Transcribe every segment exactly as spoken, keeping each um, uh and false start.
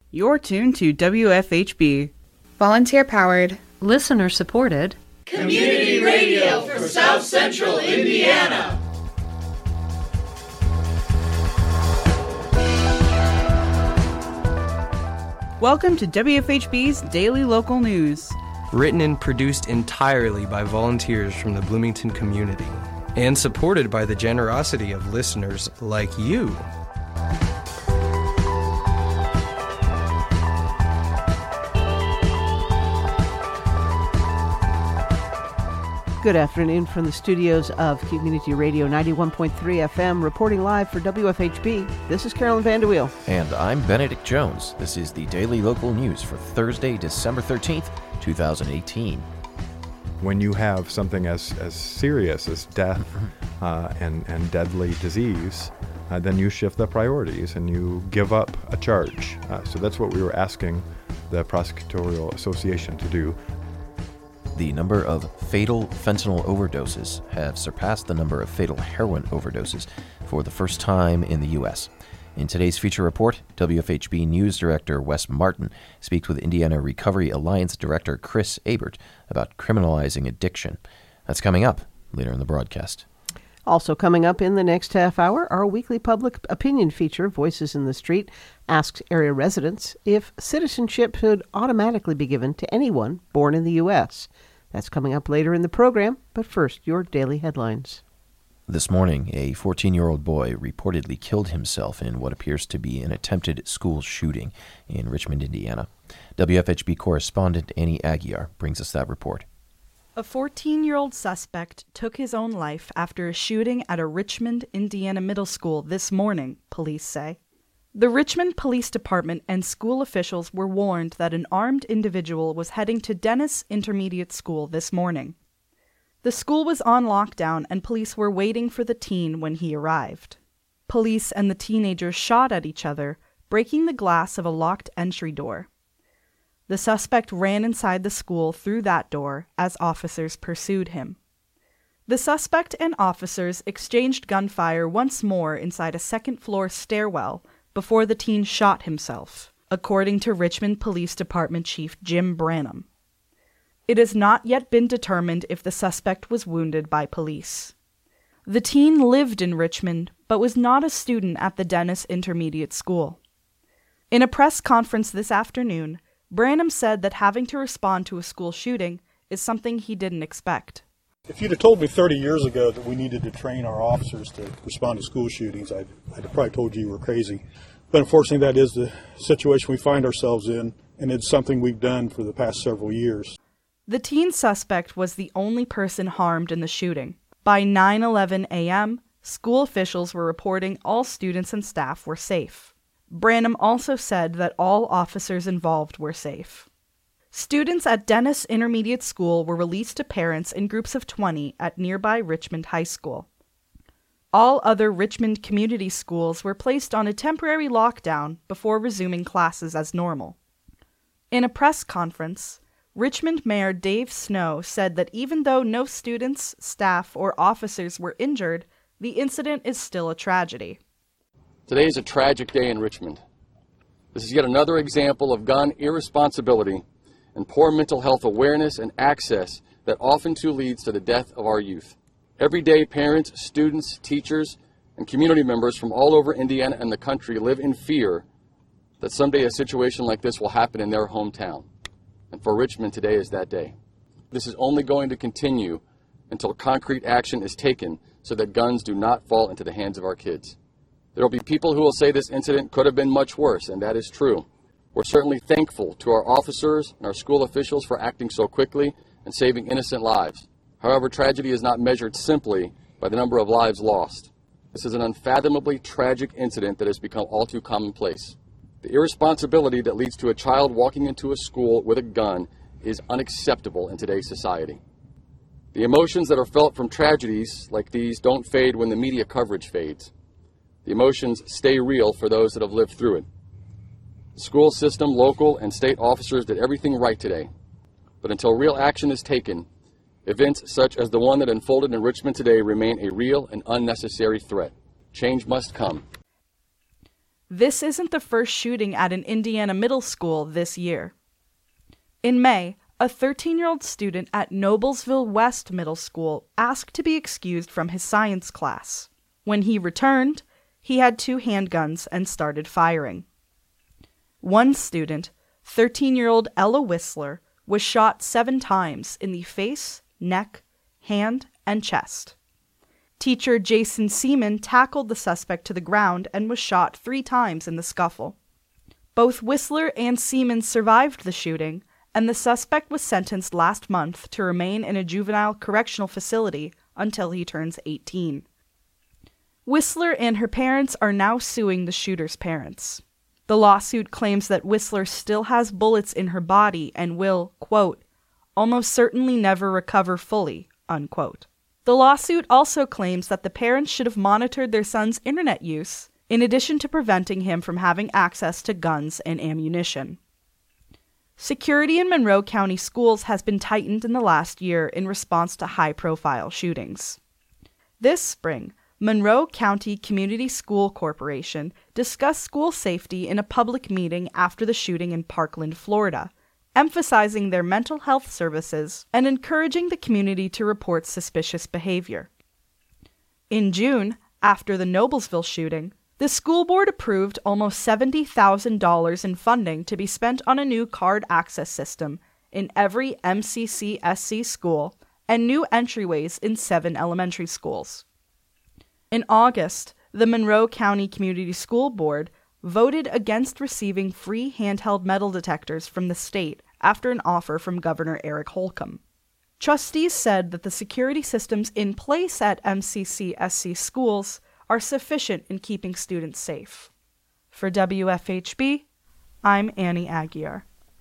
You're tuned to W F H B. Volunteer-powered, listener-supported community radio for South Central Indiana. Welcome to W F H B's Daily Local News. Written and produced entirely by volunteers from the Bloomington community, and supported by the generosity of listeners like you. Good afternoon from the studios of Community Radio ninety-one point three F M, reporting live for W F H B. This is Carolyn Vanderweel. And I'm Benedict Jones. This is the Daily Local News for Thursday, December thirteenth, twenty eighteen. When you have something as, as serious as death uh, and, and deadly disease, uh, then you shift the priorities and you give up a charge. Uh, so that's what we were asking the Prosecutorial Association to do. The number of fatal fentanyl overdoses have surpassed the number of fatal heroin overdoses for the first time in the U S. In today's feature report, W F H B News Director Wes Martin speaks with Indiana Recovery Alliance Director Chris Abert about criminalizing addiction. That's coming up later in the broadcast. Also coming up in the next half hour, our weekly public opinion feature, Voices in the Street, asks area residents if citizenship should automatically be given to anyone born in the U S. That's coming up later in the program, but first, your daily headlines. This morning, a fourteen-year-old boy reportedly killed himself in what appears to be an attempted school shooting in Richmond, Indiana. W F H B correspondent Annie Aguiar brings us that report. A fourteen-year-old suspect took his own life after a shooting at a Richmond, Indiana middle school this morning, police say. The Richmond Police Department and school officials were warned that an armed individual was heading to Dennis Intermediate School this morning. The school was on lockdown and police were waiting for the teen when he arrived. Police and the teenager shot at each other, breaking the glass of a locked entry door. The suspect ran inside the school through that door as officers pursued him. The suspect and officers exchanged gunfire once more inside a second-floor stairwell before the teen shot himself, according to Richmond Police Department Chief Jim Branham. It has not yet been determined if the suspect was wounded by police. The teen lived in Richmond, but was not a student at the Dennis Intermediate School. In a press conference this afternoon, Branham said that having to respond to a school shooting is something he didn't expect. If you'd have told me thirty years ago that we needed to train our officers to respond to school shootings, I'd, I'd have probably told you you were crazy. But unfortunately, that is the situation we find ourselves in, and it's something we've done for the past several years. The teen suspect was the only person harmed in the shooting. By nine eleven a.m., school officials were reporting all students and staff were safe. Branham also said that all officers involved were safe. Students at Dennis Intermediate School were released to parents in groups of twenty at nearby Richmond High School. All other Richmond community schools were placed on a temporary lockdown before resuming classes as normal. In a press conference, Richmond Mayor Dave Snow said that even though no students, staff, or officers were injured, the incident is still a tragedy. Today is a tragic day in Richmond. This is yet another example of gun irresponsibility and poor mental health awareness and access that often too leads to the death of our youth. Every day, parents, students, teachers, and community members from all over Indiana and the country live in fear that someday a situation like this will happen in their hometown. And for Richmond, today is that day. This is only going to continue until concrete action is taken so that guns do not fall into the hands of our kids. There will be people who will say this incident could have been much worse, and that is true. We're certainly thankful to our officers and our school officials for acting so quickly and saving innocent lives. However, tragedy is not measured simply by the number of lives lost. This is an unfathomably tragic incident that has become all too commonplace. The irresponsibility that leads to a child walking into a school with a gun is unacceptable in today's society. The emotions that are felt from tragedies like these don't fade when the media coverage fades. The emotions stay real for those that have lived through it. The school system, local, and state officers did everything right today. But until real action is taken, events such as the one that unfolded in Richmond today remain a real and unnecessary threat. Change must come. This isn't the first shooting at an Indiana middle school this year. In May, a thirteen-year-old student at Noblesville West Middle School asked to be excused from his science class. When he returned, he had two handguns and started firing. One student, thirteen-year-old Ella Whistler, was shot seven times in the face, neck, hand, and chest. Teacher Jason Seaman tackled the suspect to the ground and was shot three times in the scuffle. Both Whistler and Seaman survived the shooting, and the suspect was sentenced last month to remain in a juvenile correctional facility until he turns eighteen. Whistler and her parents are now suing the shooter's parents. The lawsuit claims that Whistler still has bullets in her body and will, quote, almost certainly never recover fully, unquote. The lawsuit also claims that the parents should have monitored their son's internet use, in addition to preventing him from having access to guns and ammunition. Security in Monroe County schools has been tightened in the last year in response to high-profile shootings. This spring, Monroe County Community School Corporation discussed school safety in a public meeting after the shooting in Parkland, Florida, emphasizing their mental health services and encouraging the community to report suspicious behavior. In June, after the Noblesville shooting, the school board approved almost seventy thousand dollars in funding to be spent on a new card access system in every M C C S C school and new entryways in seven elementary schools. In August, the Monroe County Community School Board voted against receiving free handheld metal detectors from the state after an offer from Governor Eric Holcomb. Trustees said that the security systems in place at M C C S C schools are sufficient in keeping students safe. For W F H B, I'm Annie Aguiar.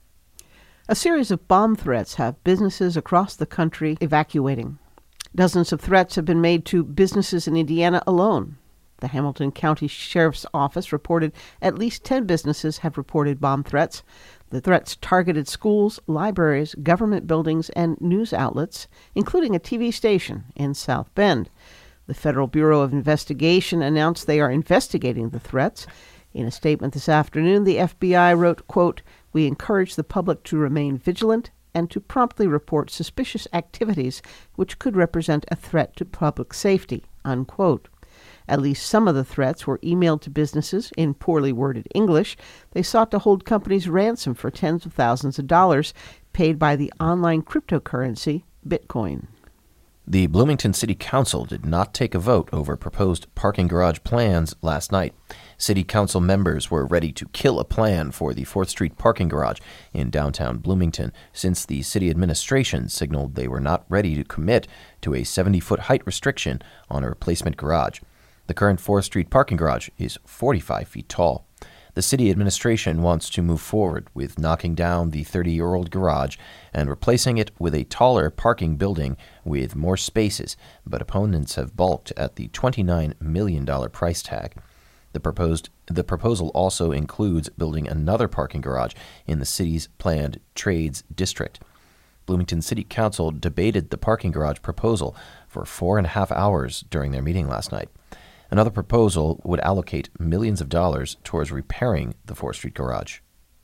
A series of bomb threats have businesses across the country evacuating. Dozens of threats have been made to businesses in Indiana alone. The Hamilton County Sheriff's Office reported at least ten businesses have reported bomb threats. The threats targeted schools, libraries, government buildings, and news outlets, including a T V station in South Bend. The Federal Bureau of Investigation announced they are investigating the threats. In a statement this afternoon, the F B I wrote, quote, "We encourage the public to remain vigilant and to promptly report suspicious activities which could represent a threat to public safety," unquote. At least some of the threats were emailed to businesses in poorly worded English. They sought to hold companies ransom for tens of thousands of dollars paid by the online cryptocurrency Bitcoin. The Bloomington City Council did not take a vote over proposed parking garage plans last night. City Council members were ready to kill a plan for the fourth Street parking garage in downtown Bloomington since the city administration signaled they were not ready to commit to a seventy-foot height restriction on a replacement garage. The current fourth Street parking garage is forty-five feet tall. The city administration wants to move forward with knocking down the thirty-year-old garage and replacing it with a taller parking building with more spaces, but opponents have balked at the twenty-nine million dollars price tag. The proposed the proposal also includes building another parking garage in the city's planned trades district. Bloomington City Council debated the parking garage proposal for four and a half hours during their meeting last night. Another proposal would allocate millions of dollars towards repairing the fourth Street garage.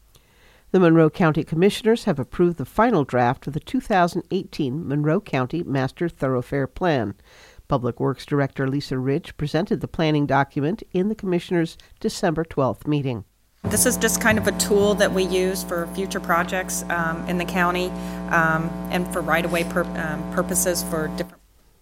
The Monroe County Commissioners have approved the final draft of the two thousand eighteen Monroe County Master Thoroughfare Plan. Public Works Director Lisa Ridge presented the planning document in the Commissioners' December twelfth meeting. This is just kind of a tool that we use for future projects um, in the county um, and for right-of-way pur- um, purposes for different.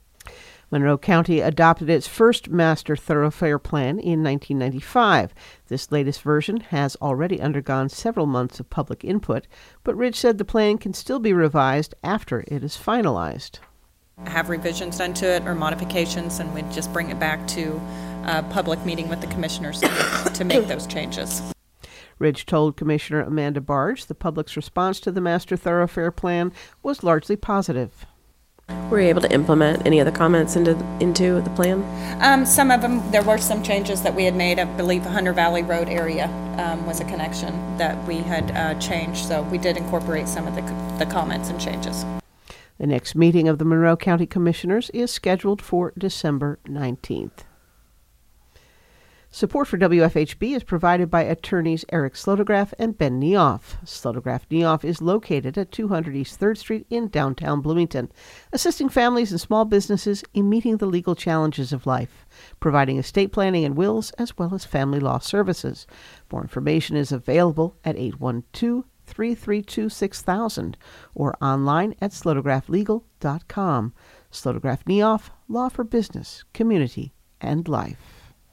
Monroe County adopted its first Master Thoroughfare Plan in nineteen ninety-five. This latest version has already undergone several months of public input, but Ridge said the plan can still be revised after it is finalized. Have revisions done to it or modifications, and we'd just bring it back to a public meeting with the commissioners to make those changes. Ridge told Commissioner Amanda Barge the public's response to the Master Thoroughfare Plan was largely positive. Were you able to implement any of the comments into into the plan? Um, some of them, there were some changes that we had made. I believe the Hunter Valley Road area um, was a connection that we had uh, changed, so we did incorporate some of the, the comments and changes. The next meeting of the Monroe County Commissioners is scheduled for December nineteenth. Support for W F H B is provided by attorneys Eric Slotograph and Ben Niehoff. Slotograph Niehoff is located at two hundred East third Street in downtown Bloomington, assisting families and small businesses in meeting the legal challenges of life, providing estate planning and wills as well as family law services. More information is available at eight one two, three three two, six thousand or online at slotograph legal dot com. Slotograph Niehoff, law for business, community, and life.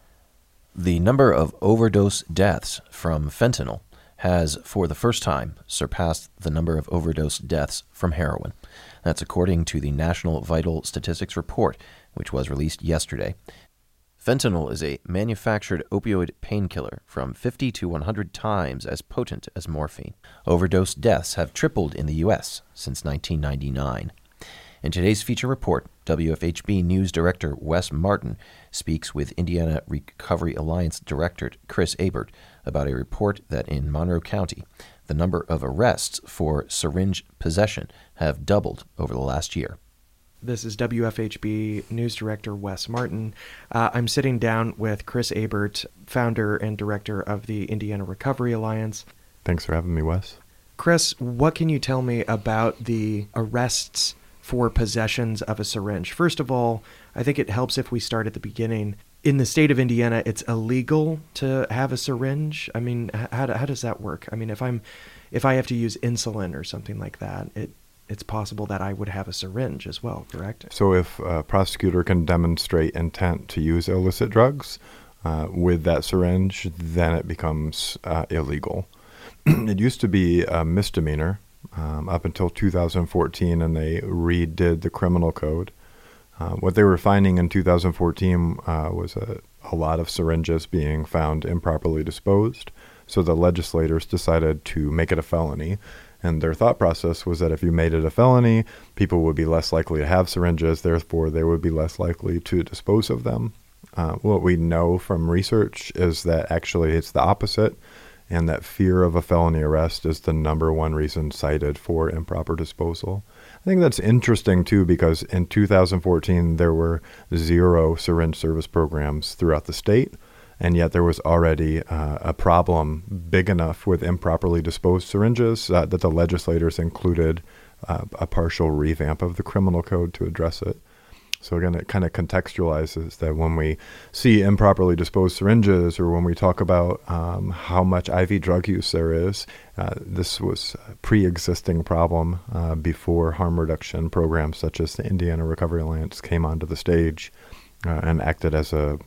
The number of overdose deaths from fentanyl has, for the first time, surpassed the number of overdose deaths from heroin. That's according to the National Vital Statistics Report, which was released yesterday. Fentanyl is a manufactured opioid painkiller from fifty to one hundred times as potent as morphine. Overdose deaths have tripled in the U S since nineteen ninety-nine. In today's feature report, W F H B News Director Wes Martin speaks with Indiana Recovery Alliance Director Chris Abert about a report that in Monroe County, the number of arrests for syringe possession have doubled over the last year. This is W F H B News Director Wes Martin. Uh, I'm sitting down with Chris Abert, founder and director of the Indiana Recovery Alliance. Thanks for having me, Wes. Chris, what can you tell me about the arrests for possessions of a syringe? First of all, I think it helps if we start at the beginning. In the state of Indiana, it's illegal to have a syringe. I mean, how, how does that work? I mean, if I'm, if I have to use insulin or something like that, it it's possible that I would have a syringe as well, correct? So if a prosecutor can demonstrate intent to use illicit drugs uh, with that syringe, then it becomes uh, illegal. It used to be a misdemeanor Um, up until two thousand fourteen, and they redid the criminal code. Uh, what they were finding in two thousand fourteen uh, was a, a lot of syringes being found improperly disposed, so the legislators decided to make it a felony. And their thought process was that if you made it a felony, people would be less likely to have syringes, therefore they would be less likely to dispose of them. Uh, what we know from research is that actually it's the opposite, and that fear of a felony arrest is the number one reason cited for improper disposal. I think that's interesting, too, because in two thousand fourteen, there were zero syringe service programs throughout the state, and yet there was already uh, a problem big enough with improperly disposed syringes uh, that the legislators included uh, a partial revamp of the criminal code to address it. So again, it kind of contextualizes that when we see improperly disposed syringes, or when we talk about um, how much I V drug use there is, uh, this was a pre-existing problem uh, before harm reduction programs such as the Indiana Recovery Alliance came onto the stage uh, and acted as a,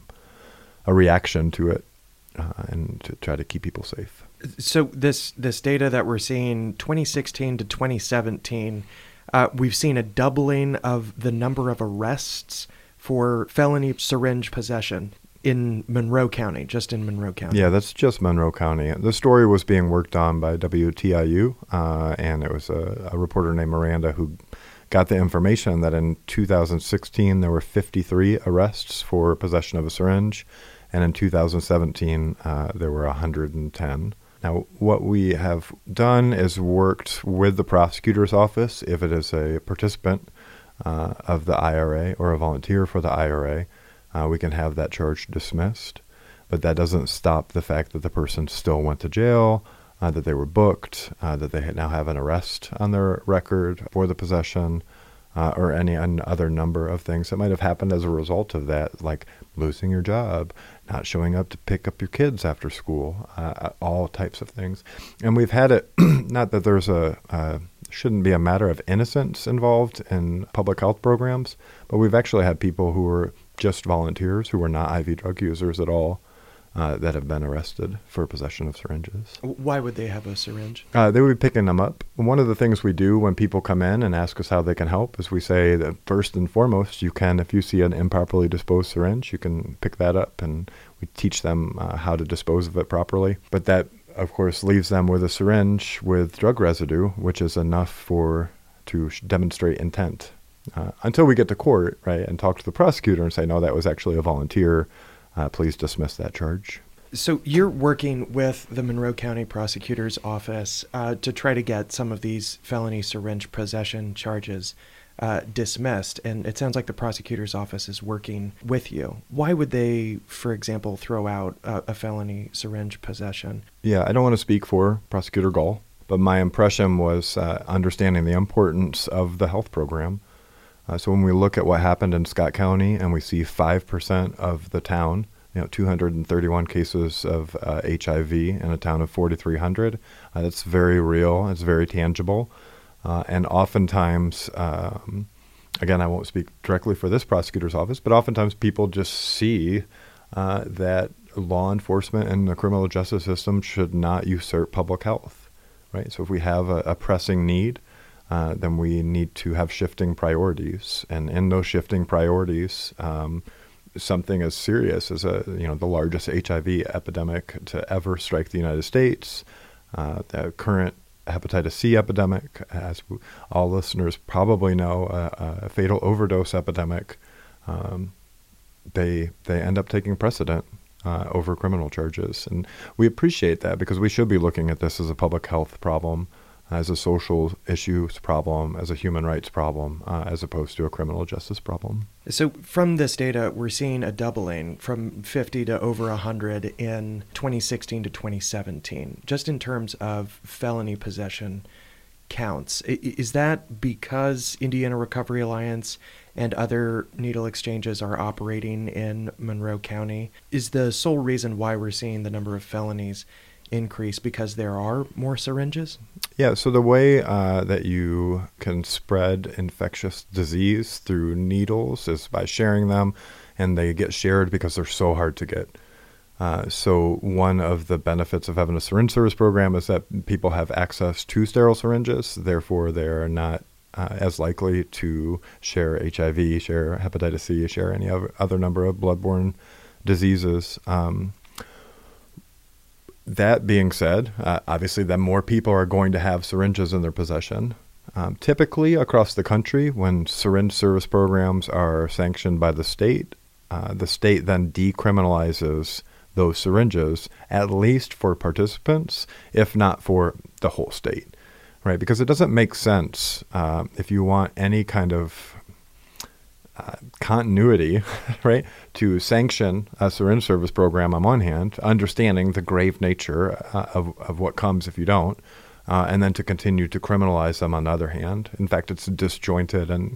a reaction to it uh, and to try to keep people safe. So this this data that we're seeing, twenty sixteen to twenty seventeen, Uh, we've seen a doubling of the number of arrests for felony syringe possession in Monroe County, just in Monroe County. Yeah, that's just Monroe County. The story was being worked on by W T I U, uh, and it was a, a reporter named Miranda who got the information that in two thousand sixteen there were fifty-three arrests for possession of a syringe, and in two thousand seventeen uh, there were one hundred ten. Now, what we have done is worked with the prosecutor's office, if it is a participant uh, of the I R A or a volunteer for the I R A, uh, we can have that charge dismissed. But that doesn't stop the fact that the person still went to jail, uh, that they were booked, uh, that they now have an arrest on their record for the possession, uh, or any other number of things that might have happened as a result of that, like losing your job, not showing up to pick up your kids after school, uh, all types of things. And we've had it, not that there's a, uh, shouldn't be a matter of innocence involved in public health programs, but we've actually had people who were just volunteers, who were not I V drug users at all, uh, that have been arrested for possession of syringes. Why would they have a syringe? Uh, they would be picking them up. One of the things we do when people come in and ask us how they can help is we say that first and foremost, you can, if you see an improperly disposed syringe, you can pick that up, and we teach them uh, how to dispose of it properly. But that, of course, leaves them with a syringe with drug residue, which is enough for to demonstrate intent. Uh, until we get to court, right, and talk to the prosecutor and say, no, that was actually a volunteer. Uh, please dismiss that charge. So you're working with the Monroe County Prosecutor's Office uh, to try to get some of these felony syringe possession charges uh, dismissed, and it sounds like the prosecutor's office is working with you. Why would they, for example, throw out a, a felony syringe possession? Yeah, I don't want to speak for Prosecutor Gall, but my impression was uh, understanding the importance of the health program. Uh, so when we look at what happened in Scott County and we see five percent of the town, you know, two hundred thirty-one cases of uh, H I V in a town of forty-three hundred, uh, that's very real, it's very tangible. Uh, and oftentimes, um, again, I won't speak directly for this prosecutor's office, but oftentimes people just see uh, that law enforcement and the criminal justice system should not usurp public health, right? So if we have a, a pressing need, uh, then we need to have shifting priorities. And in those shifting priorities, um, something as serious as a you know the largest H I V epidemic to ever strike the United States, uh, the current hepatitis C epidemic, as all listeners probably know, uh, a fatal overdose epidemic, um, they they end up taking precedent uh, over criminal charges. And we appreciate that because we should be looking at this as a public health problem, as a social issues problem, as a human rights problem, uh, as opposed to a criminal justice problem. So from this data, we're seeing a doubling from fifty to over one hundred in twenty sixteen to twenty seventeen, just in terms of felony possession counts. Is that because Indiana Recovery Alliance and other needle exchanges are operating in Monroe County? Is the sole reason why we're seeing the number of felonies increase because there are more syringes? Yeah, so the way uh, that you can spread infectious disease through needles is by sharing them, and they get shared because they're so hard to get. Uh, so one of the benefits of having a syringe service program is that people have access to sterile syringes, therefore they're not uh, as likely to share H I V, share hepatitis C, share any other, other number of bloodborne diseases. Um, That being said, uh, obviously then more people are going to have syringes in their possession. Um, typically across the country, when syringe service programs are sanctioned by the state, uh, the state then decriminalizes those syringes, at least for participants, if not for the whole state, right? Because it doesn't make sense uh, if you want any kind of Uh, continuity, right, to sanction a syringe service program on one hand, understanding the grave nature uh, of, of what comes if you don't, uh, and then to continue to criminalize them on the other hand. In fact, it's disjointed and,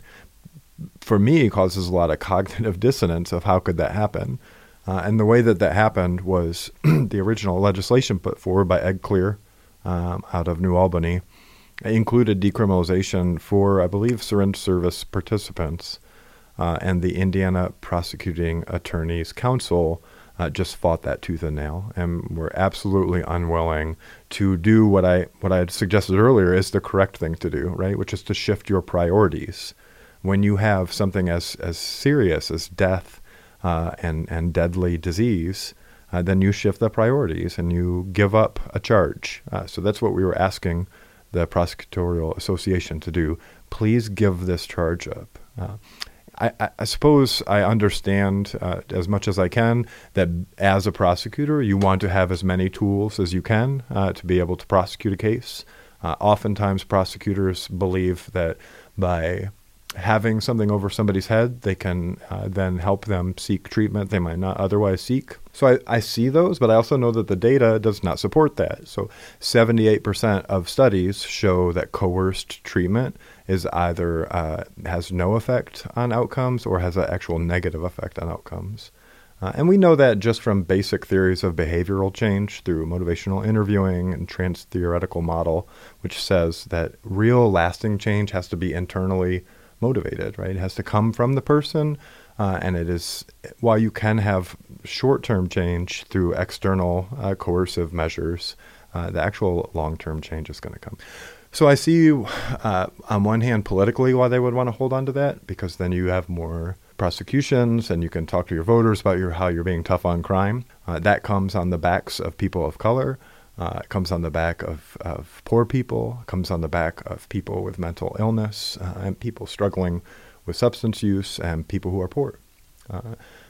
for me, causes a lot of cognitive dissonance of how could that happen. Uh, and the way that that happened was the original legislation put forward by Ed Clear um, out of New Albany included decriminalization for, I believe, syringe service participants. Uh, and the Indiana Prosecuting Attorneys Council uh, just fought that tooth and nail, and were absolutely unwilling to do what I what I had suggested earlier is the correct thing to do, right? Which is to shift your priorities. When you have something as as serious as death uh, and and deadly disease, uh, then you shift the priorities and you give up a charge. Uh, so that's what we were asking the Prosecutorial Association to do. Please give this charge up. Uh, I, I suppose I understand uh, as much as I can that as a prosecutor, you want to have as many tools as you can uh, to be able to prosecute a case. Uh, oftentimes, prosecutors believe that by having something over somebody's head, they can uh, then help them seek treatment they might not otherwise seek. So I, I see those, but I also know that the data does not support that. So seventy-eight percent of studies show that coerced treatment is either uh, has no effect on outcomes or has an actual negative effect on outcomes. Uh, and we know that just from basic theories of behavioral change through motivational interviewing and trans-theoretical model, which says that real lasting change has to be internally motivated, right? It has to come from the person, uh, and it is, while you can have short-term change through external uh, coercive measures, uh, the actual long-term change is going to come. So I see, uh, on one hand, politically why they would want to hold on to that, because then you have more prosecutions and you can talk to your voters about your, how you're being tough on crime. Uh, that comes on the backs of people of color. Uh, it comes on the back of, of poor people. It comes on the back of people with mental illness uh, and people struggling with substance use and people who are poor. Uh,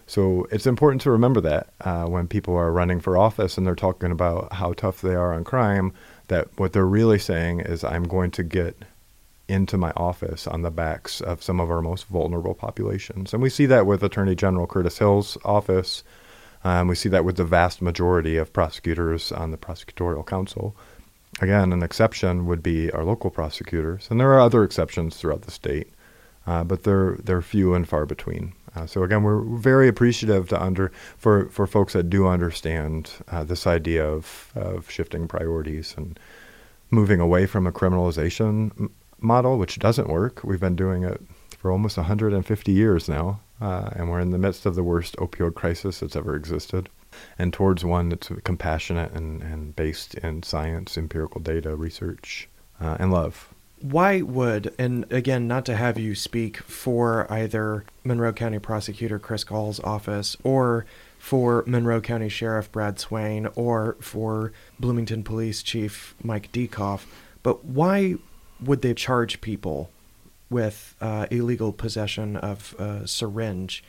So it's important to remember that uh, when people are running for office and they're talking about how tough they are on crime, that what they're really saying is, I'm going to get into my office on the backs of some of our most vulnerable populations. And we see that with Attorney General Curtis Hill's office. Um, we see that with the vast majority of prosecutors on the prosecutorial council. Again, an exception would be our local prosecutors. And there are other exceptions throughout the state, uh, but they're, they're few and far between. Uh, so again, we're very appreciative to under for, for folks that do understand uh, this idea of, of shifting priorities and moving away from a criminalization m- model, which doesn't work. We've been doing it for almost one hundred fifty years now, uh, and we're in the midst of the worst opioid crisis that's ever existed, and towards one that's compassionate and, and based in science, empirical data, research, uh, and love. Why would, and again, not to have you speak for either Monroe County Prosecutor Chris Gall's office or for Monroe County Sheriff Brad Swain or for Bloomington Police Chief Mike Dekoff, but why would they charge people with uh, illegal possession of a syringe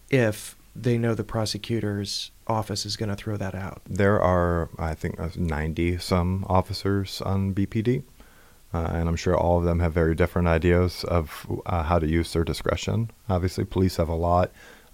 if they know the prosecutor's office is going to throw that out? There are, I think, ninety-some officers on B P D. Uh, and I'm sure all of them have very different ideas of uh, how to use their discretion. Obviously, police have a lot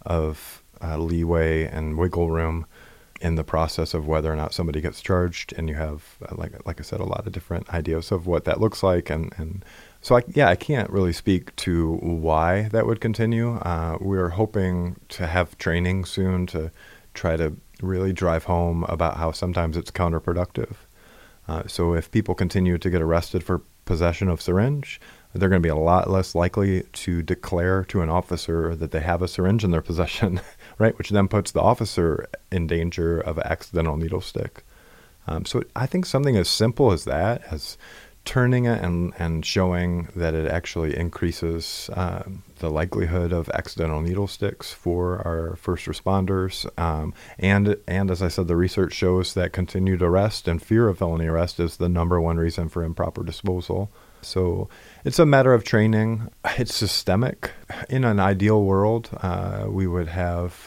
of uh, leeway and wiggle room in the process of whether or not somebody gets charged. And you have, uh, like like I said, a lot of different ideas of what that looks like. And, and so, I, yeah, I can't really speak to why that would continue. Uh, we're hoping to have training soon to try to really drive home about how sometimes it's counterproductive. Uh, so if people continue to get arrested for possession of syringe, they're going to be a lot less likely to declare to an officer that they have a syringe in their possession, right? Which then puts the officer in danger of an accidental needle stick. Um, so I think something as simple as that, as turning it and, and showing that it actually increases uh, the likelihood of accidental needle sticks for our first responders. Um, and, and as I said, the research shows that continued arrest and fear of felony arrest is the number one reason for improper disposal. So it's a matter of training. It's systemic. In an ideal world, uh, we would have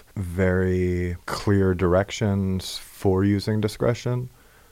very clear directions for using discretion.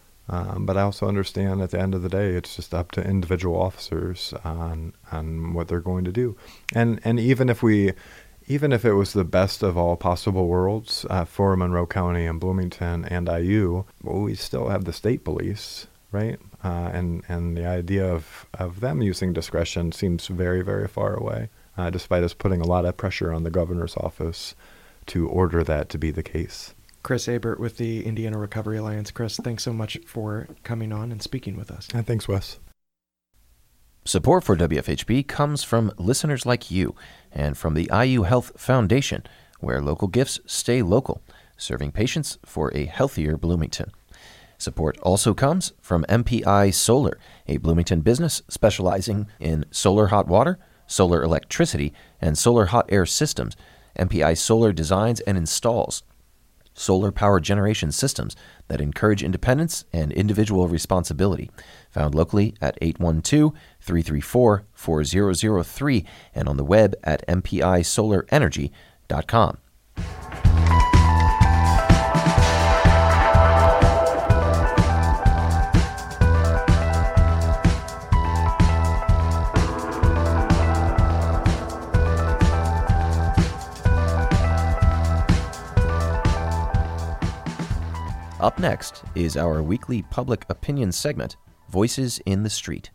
Um, but I also understand at the end of the day, it's just up to individual officers on on what they're going to do. And and even if we, even if it was the best of all possible worlds uh, for Monroe County and Bloomington and I U, well, we still have the state police, right? Uh, and and the idea of, of them using discretion seems very, very far away, uh, despite us putting a lot of pressure on the governor's office to order that to be the case. Chris Abert with the Indiana Recovery Alliance. Chris, thanks so much for coming on and speaking with us. And thanks, Wes. Support for W F H B comes from listeners like you and from the I U Health Foundation, where local gifts stay local, serving patients for a healthier Bloomington. Support also comes from M P I Solar, a Bloomington business specializing in solar hot water, solar electricity, and solar hot air systems. M P I Solar designs and installs solar power generation systems that encourage independence and individual responsibility. Found locally at eight one two, three three four, four zero zero three and on the web at m p i solar energy dot com. Up next is our weekly public opinion segment, Voices in the Street.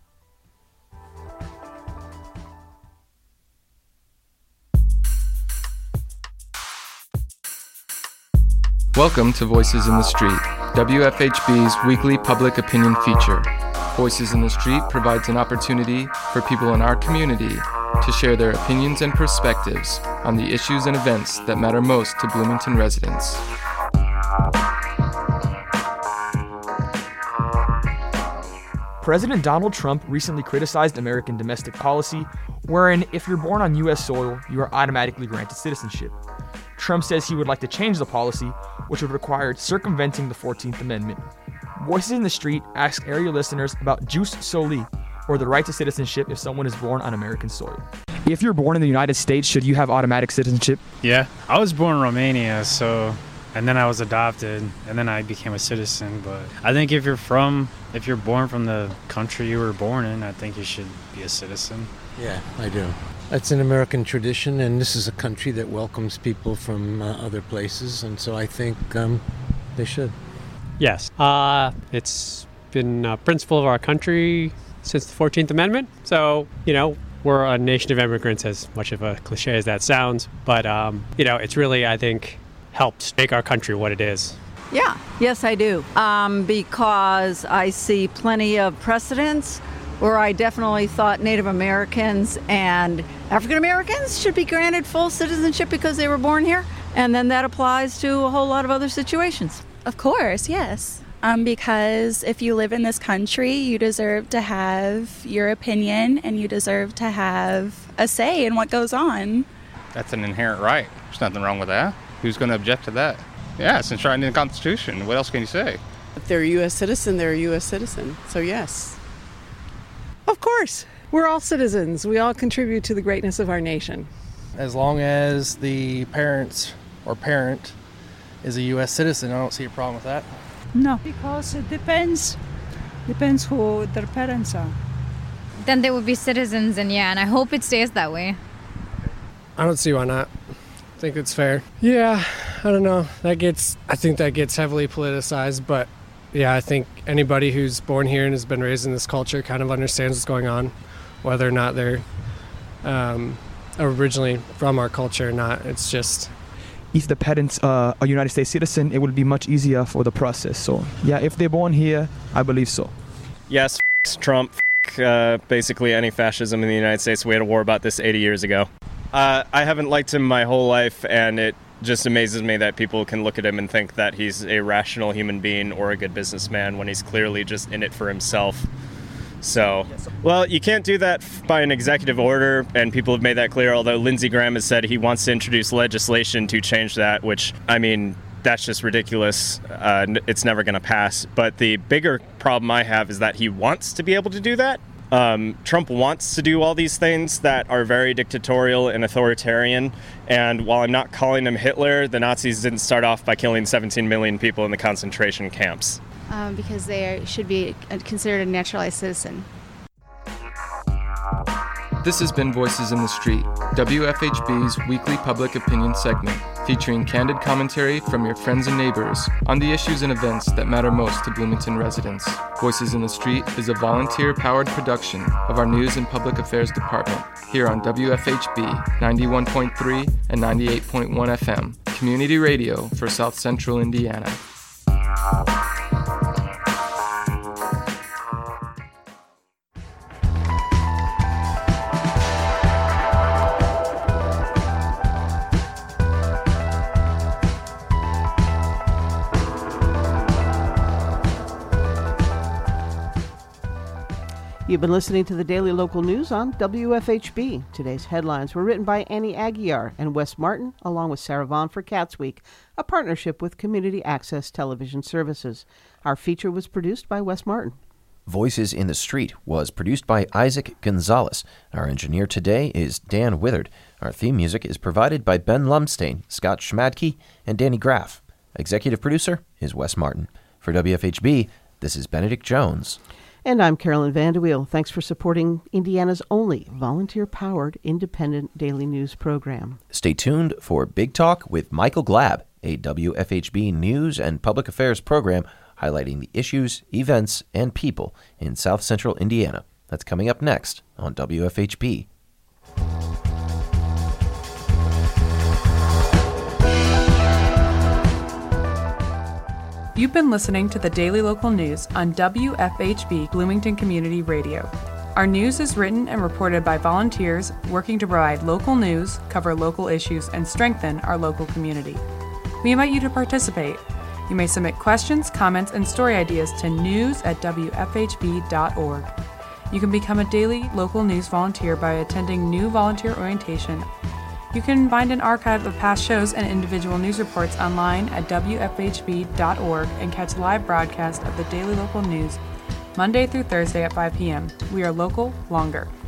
Welcome to Voices in the Street, W F H B's weekly public opinion feature. Voices in the Street provides an opportunity for people in our community to share their opinions and perspectives on the issues and events that matter most to Bloomington residents. President Donald Trump recently criticized American domestic policy, wherein if you're born on U S soil, you are automatically granted citizenship. Trump says he would like to change the policy, which would require circumventing the fourteenth Amendment. Voices in the Street asks area listeners about jus soli, or the right to citizenship if someone is born on American soil. If you're born in the United States, should you have automatic citizenship? Yeah, I was born in Romania, so, and then I was adopted, and then I became a citizen. But I think if you're from, if you're born from the country you were born in, I think you should be a citizen. Yeah, I do. That's an American tradition, and this is a country that welcomes people from uh, other places, and so I think um, they should. Yes. Uh, it's been a principle of our country since the fourteenth Amendment. So, you know, we're a nation of immigrants, as much of a cliche as that sounds. But, um, you know, it's really, I think, helped make our country what it is. Yeah, yes, I do. Um, because I see plenty of precedents where I definitely thought Native Americans and African Americans should be granted full citizenship because they were born here. And then that applies to a whole lot of other situations. Of course, yes. Um, because if you live in this country, you deserve to have your opinion and you deserve to have a say in what goes on. That's an inherent right. There's nothing wrong with that. Who's going to object to that? Yeah, it's enshrined in the Constitution. What else can you say? If they're a U S citizen, they're a U S citizen. So yes. Of course. We're all citizens. We all contribute to the greatness of our nation. As long as the parents or parent is a U S citizen, I don't see a problem with that. No, because it depends. Depends who their parents are. Then they would be citizens, and yeah, and I hope it stays that way. I don't see why not. I think it's fair. Yeah, I don't know. That gets, I think that gets heavily politicized, but yeah, I think anybody who's born here and has been raised in this culture kind of understands what's going on, whether or not they're um, originally from our culture or not. It's just... If the parents are a United States citizen, it would be much easier for the process. So, yeah, if they're born here, I believe so. Yes, f- Trump, f- uh, basically any fascism in the United States. We had a war about this eighty years ago. Uh, I haven't liked him my whole life, and it just amazes me that people can look at him and think that he's a rational human being or a good businessman when he's clearly just in it for himself. So, well, you can't do that by an executive order, and people have made that clear, although Lindsey Graham has said he wants to introduce legislation to change that, which, I mean, that's just ridiculous. Uh, it's never going to pass. But the bigger problem I have is that he wants to be able to do that. Um, Trump wants to do all these things that are very dictatorial and authoritarian, and while I'm not calling him Hitler, the Nazis didn't start off by killing seventeen million people in the concentration camps. Um, because they should be considered a naturalized citizen. This has been Voices in the Street, W F H B's weekly public opinion segment, featuring candid commentary from your friends and neighbors on the issues and events that matter most to Bloomington residents. Voices in the Street is a volunteer-powered production of our News and Public Affairs Department here on W F H B ninety-one point three and ninety-eight point one F M, community radio for South Central Indiana. You've been listening to the Daily Local News on W F H B. Today's headlines were written by Annie Aguiar and Wes Martin, along with Sarah Vaughn for Cats Week, a partnership with Community Access Television Services. Our feature was produced by Wes Martin. Voices in the Street was produced by Isaac Gonzalez. Our engineer today is Dan Withard. Our theme music is provided by Ben Lumstain, Scott Schmadke, and Danny Graff. Executive producer is Wes Martin. For W F H B, this is Benedict Jones. And I'm Carolyn Vanderweel. Thanks for supporting Indiana's only volunteer-powered independent daily news program. Stay tuned for Big Talk with Michael Glab, a W F H B news and public affairs program highlighting the issues, events, and people in South Central Indiana. That's coming up next on W F H B. You've been listening to the Daily Local News on W F H B Bloomington Community Radio. Our news is written and reported by volunteers working to provide local news, cover local issues, and strengthen our local community. We invite you to participate. You may submit questions, comments, and story ideas to news at w f h b dot org. You can become a daily local news volunteer by attending new volunteer orientation. You can find an archive of past shows and individual news reports online at w f h b dot org and catch a live broadcast of the Daily Local News Monday through Thursday at five p.m. We are local longer.